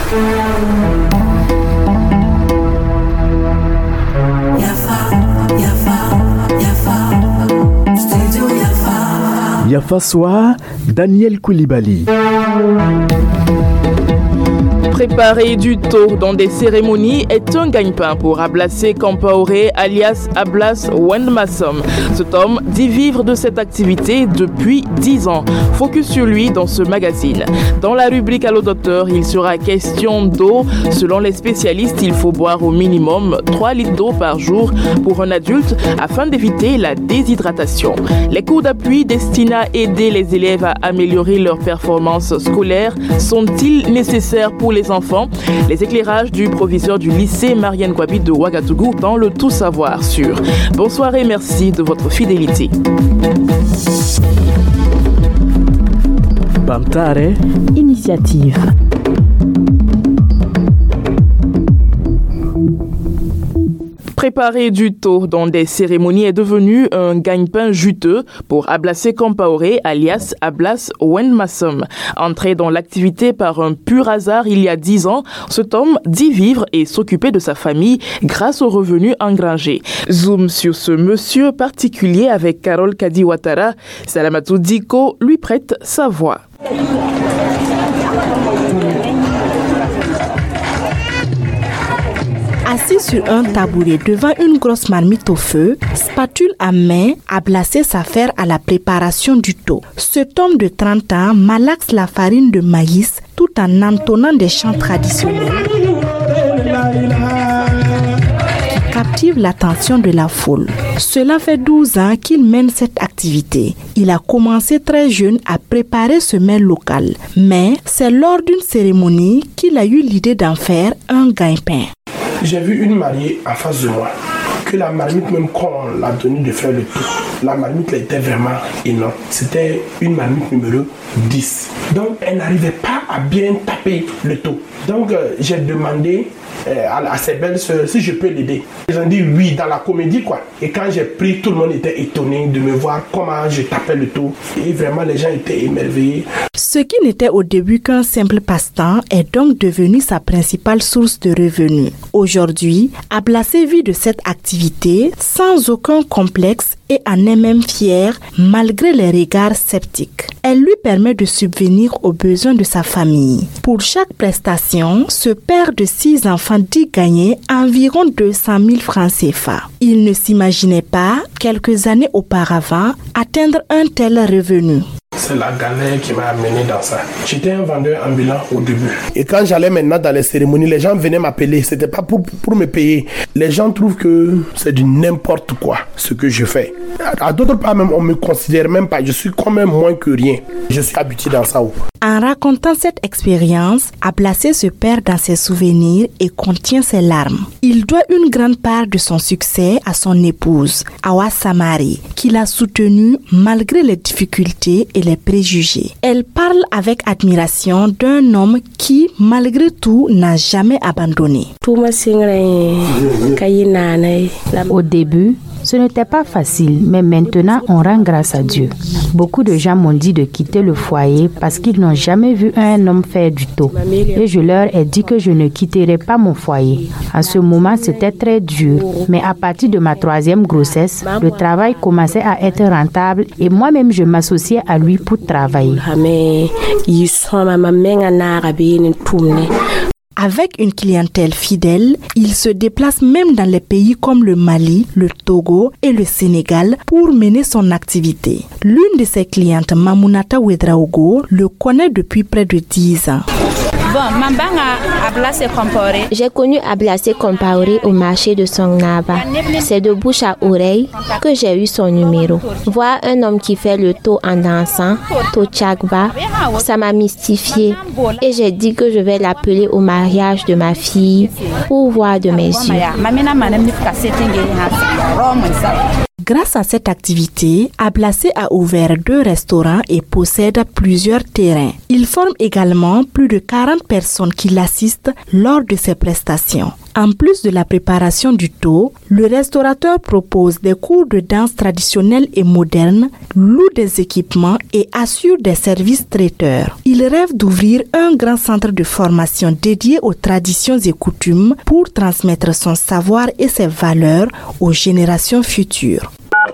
Yafa Soa, Daniel Koulibaly. Préparer du tau dans des cérémonies est un gagne-pain pour Ablassé Compaoré alias Ablas Wendmassom. Cet homme dit vivre de cette activité depuis 10 ans. Focus sur lui dans ce magazine. Dans la rubrique Allo Docteur, il sera question d'eau. Selon les spécialistes, il faut boire au minimum 3 litres d'eau par jour pour un adulte afin d'éviter la déshydratation. Les cours d'appui destinés à aider les élèves à améliorer leur performance scolaire sont-ils nécessaires pour les enfants? Les éclairages du proviseur du lycée Marianne Gwabi de Ouagadougou dans le Tout Savoir sur. Bonsoir et merci de votre fidélité. Bamtare Initiative. Préparer du tau dans des cérémonies est devenu un gagne-pain juteux pour Ablassé Compaoré alias Ablas Wendmassom. Entré dans l'activité par un pur hasard il y a 10 ans, cet homme dit vivre et s'occuper de sa famille grâce aux revenus engrangés. Zoom sur ce monsieur particulier avec Carole Kadi-Ouattara. Salamatou Diko lui prête sa voix. Assis sur un tabouret devant une grosse marmite au feu, spatule à main, Ablassé s'affaire à la préparation du tau. Cet homme de 30 ans malaxe la farine de maïs tout en entonnant des chants traditionnels qui captivent l'attention de la foule. Cela fait 12 ans qu'il mène cette activité. Il a commencé très jeune à préparer ce mets local, mais c'est lors d'une cérémonie qu'il a eu l'idée d'en faire un gagne-pain. J'ai vu une mariée en face de moi, que la marmite, même quand on l'a donné de faire le tour, la marmite était vraiment énorme. C'était une marmite numéro 10. Donc, elle n'arrivait pas à bien taper le taux. Donc, j'ai demandé à ses belles sœurs si je peux l'aider. Ils ont dit oui, dans la comédie quoi. Et quand j'ai pris, tout le monde était étonné de me voir comment je tapais le taux. Et vraiment, les gens étaient émerveillés. Ce qui n'était au début qu'un simple passe-temps est donc devenu sa principale source de revenus. Aujourd'hui, Ablassé vit de cette activité sans aucun complexe et en est même fier malgré les regards sceptiques. Elle lui permet de subvenir aux besoins de sa famille. Pour chaque prestation, ce père de 6 enfants dit gagner environ 200 000 francs CFA. Il ne s'imaginait pas, quelques années auparavant, atteindre un tel revenu. C'est la galère qui m'a amené dans ça. J'étais un vendeur ambulant au début. Et quand j'allais maintenant dans les cérémonies, les gens venaient m'appeler. C'était pas pour me payer. Les gens trouvent que c'est du n'importe quoi ce que je fais. À d'autres parts même, on me considère même pas. Je suis quand même moins que rien. Je suis habitué dans ça. En racontant cette expérience, Ablassé se perd dans ses souvenirs et contient ses larmes. Il doit une grande part de son succès à son épouse, Awa Samari, qui l'a soutenu malgré les difficultés et les préjugés. Elle parle avec admiration d'un homme qui, malgré tout, n'a jamais abandonné. Au début, ce n'était pas facile, mais maintenant on rend grâce à Dieu. Beaucoup de gens m'ont dit de quitter le foyer parce qu'ils n'ont jamais vu un homme faire du tau. Et je leur ai dit que je ne quitterai pas mon foyer. En ce moment, c'était très dur. Mais à partir de ma 3e grossesse, le travail commençait à être rentable et moi-même je m'associais à lui pour travailler. Avec une clientèle fidèle, il se déplace même dans les pays comme le Mali, le Togo et le Sénégal pour mener son activité. L'une de ses clientes, Mamounata Ouedraogo, le connaît depuis près de 10 ans. J'ai connu Ablassé Compaoré au marché de Songnaba. C'est de bouche à oreille que j'ai eu son numéro. Voir un homme qui fait le tau en dansant, tau Tchagba, ça m'a mystifié. Et j'ai dit que je vais l'appeler au mariage de ma fille pour voir de mes yeux. Grâce à cette activité, Ablassé a ouvert 2 restaurants et possède plusieurs terrains. Il forme également plus de 40 personnes qui l'assistent lors de ses prestations. En plus de la préparation du tau, le restaurateur propose des cours de danse traditionnelle et moderne, loue des équipements et assure des services traiteurs. Il rêve d'ouvrir un grand centre de formation dédié aux traditions et coutumes pour transmettre son savoir et ses valeurs aux générations futures.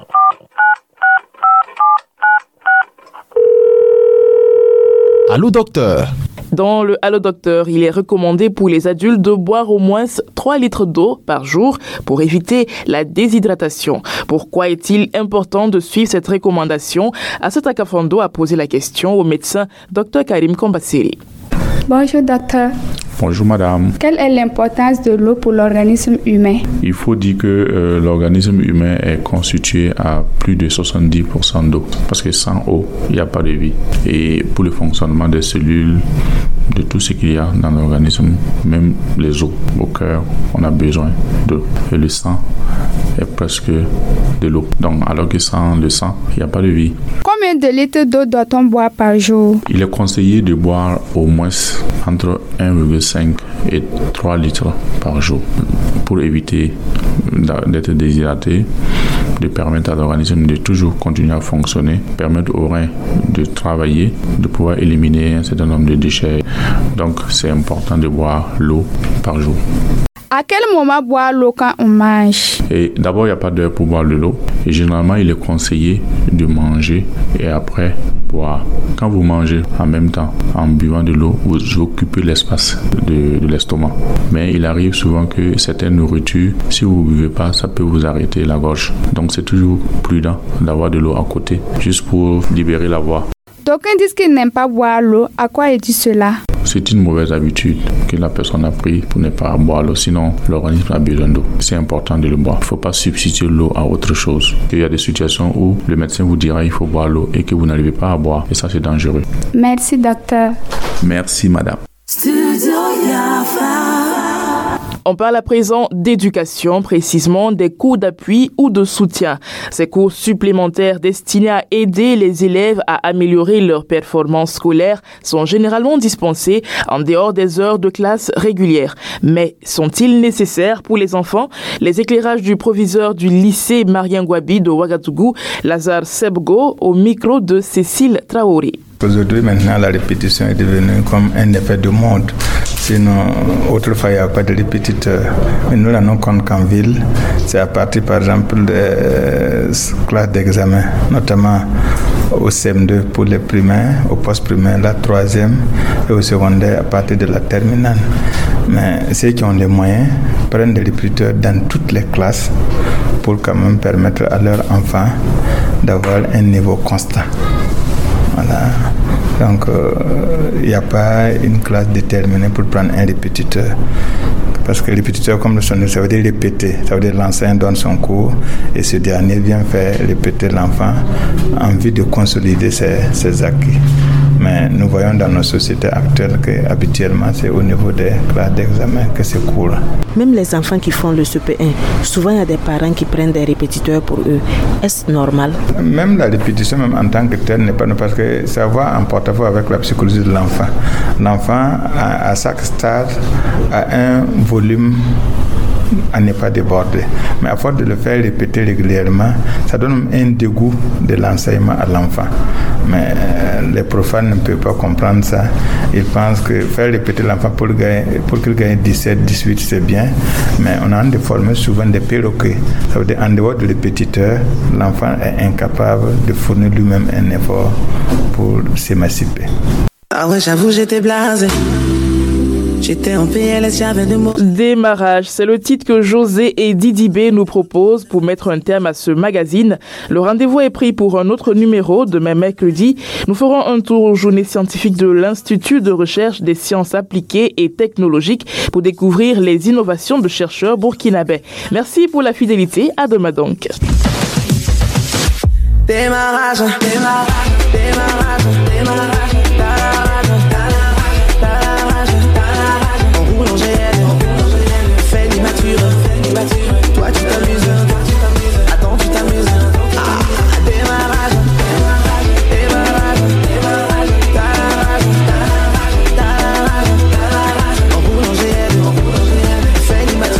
Allô docteur. Dans le Allo Docteur, il est recommandé pour les adultes de boire au moins 3 litres d'eau par jour pour éviter la déshydratation. Pourquoi est-il important de suivre cette recommandation? Assata Kafando a posé la question au médecin Dr Karim Kombassiri. Bonjour docteur. Bonjour madame. Quelle est l'importance de l'eau pour l'organisme humain? Il faut dire que l'organisme humain est constitué à plus de 70% d'eau. Parce que sans eau, il n'y a pas de vie. Et pour le fonctionnement des cellules, de tout ce qu'il y a dans l'organisme, même les os, au cœur, on a besoin d'eau. Et le sang est presque de l'eau. Donc alors que sans le sang, il n'y a pas de vie. Combien de litres d'eau doit-on boire par jour? Il est conseillé de boire au moins entre 1,5 et 3 litres par jour pour éviter d'être déshydraté, de permettre à l'organisme de toujours continuer à fonctionner, permettre aux reins de travailler, de pouvoir éliminer un certain nombre de déchets. Donc c'est important de boire l'eau par jour. À quel moment boire l'eau quand on mange? Et d'abord, il n'y a pas d'heure pour boire de l'eau. Et généralement, il est conseillé de manger et après boire. Quand vous mangez en même temps, en buvant de l'eau, vous occupez l'espace de l'estomac. Mais il arrive souvent que certaines nourritures, si vous ne buvez pas, ça peut vous arrêter la gorge. Donc c'est toujours prudent d'avoir de l'eau à côté, juste pour libérer la voie. D'aucuns disent qu'ils n'aiment pas boire l'eau. À quoi est dû cela? C'est une mauvaise habitude que la personne a pris pour ne pas boire l'eau. Sinon, l'organisme a besoin d'eau. C'est important de le boire. Il ne faut pas substituer l'eau à autre chose. Il y a des situations où le médecin vous dira qu'il faut boire l'eau et que vous n'arrivez pas à boire. Et ça, c'est dangereux. Merci, docteur. Merci, madame. On parle à présent d'éducation, précisément des cours d'appui ou de soutien. Ces cours supplémentaires destinés à aider les élèves à améliorer leurs performances scolaires sont généralement dispensés en dehors des heures de classe régulières. Mais sont-ils nécessaires pour les enfants? Les éclairages du proviseur du lycée Mariangwabi de Ouagadougou, Lazare Sebgo, au micro de Cécile Traoré. Aujourd'hui, maintenant, la répétition est devenue comme un effet de mode. Sinon, autrefois, il n'y a pas de répétiteur. Mais nous, rendons compte qu'en ville, c'est à partir, par exemple, des classes d'examen, notamment au CM2 pour les primaires, au post-primaire, la troisième, et au secondaire à partir de la terminale. Mais ceux qui ont les moyens prennent des répétiteurs dans toutes les classes pour quand même permettre à leurs enfants d'avoir un niveau constant. Voilà. Donc, il n'y a pas une classe déterminée pour prendre un répétiteur. Parce que répétiteur, comme le son, ça veut dire répéter. Ça veut dire l'enseignant donne son cours et ce dernier vient faire répéter l'enfant en vue de consolider ses acquis. Mais nous voyons dans nos sociétés actuelles qu'habituellement, c'est au niveau des classes d'examen que c'est court. Même les enfants qui font le CP1, souvent il y a des parents qui prennent des répétiteurs pour eux. Est-ce normal? Même la répétition, même en tant que telle, n'est pas parce que ça va en porte-à-faux avec la psychologie de l'enfant. L'enfant, à chaque stade, a un volume à ne pas déborder. Mais à force de le faire répéter régulièrement, ça donne un dégoût de l'enseignement à l'enfant. Mais les profanes ne peuvent pas comprendre ça. Ils pensent que faire répéter l'enfant pour qu'il gagne 17, 18, c'est bien. Mais on a de former souvent des perroquets. Ça veut dire en dehors de répétiteur, l'enfant est incapable de fournir lui-même un effort pour s'émanciper. Ah ouais, j'avoue, j'étais blasé. J'étais en PLS, j'avais des mots. Démarrage, c'est le titre que José et Didi B nous proposent pour mettre un terme à ce magazine. Le rendez-vous est pris pour un autre numéro demain mercredi. Nous ferons un tour aux journées scientifiques de l'Institut de recherche des sciences appliquées et technologiques pour découvrir les innovations de chercheurs burkinabés. Merci pour la fidélité. À demain donc. Démarrage, démarrage, démarrage, démarrage. Toi tu t'amuses, attends tu t'amuses. Démarrage, démarrage, démarrage, démarrage, démarrage, démarrage, démarrage. En roulant GL, fais l'image.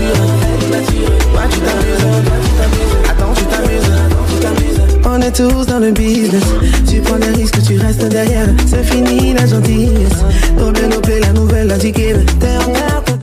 tous dans le business. Tu prends des risques, tu restes derrière. C'est fini la gentillesse. Nos plaît la nouvelle, la ticket. T'es en perte.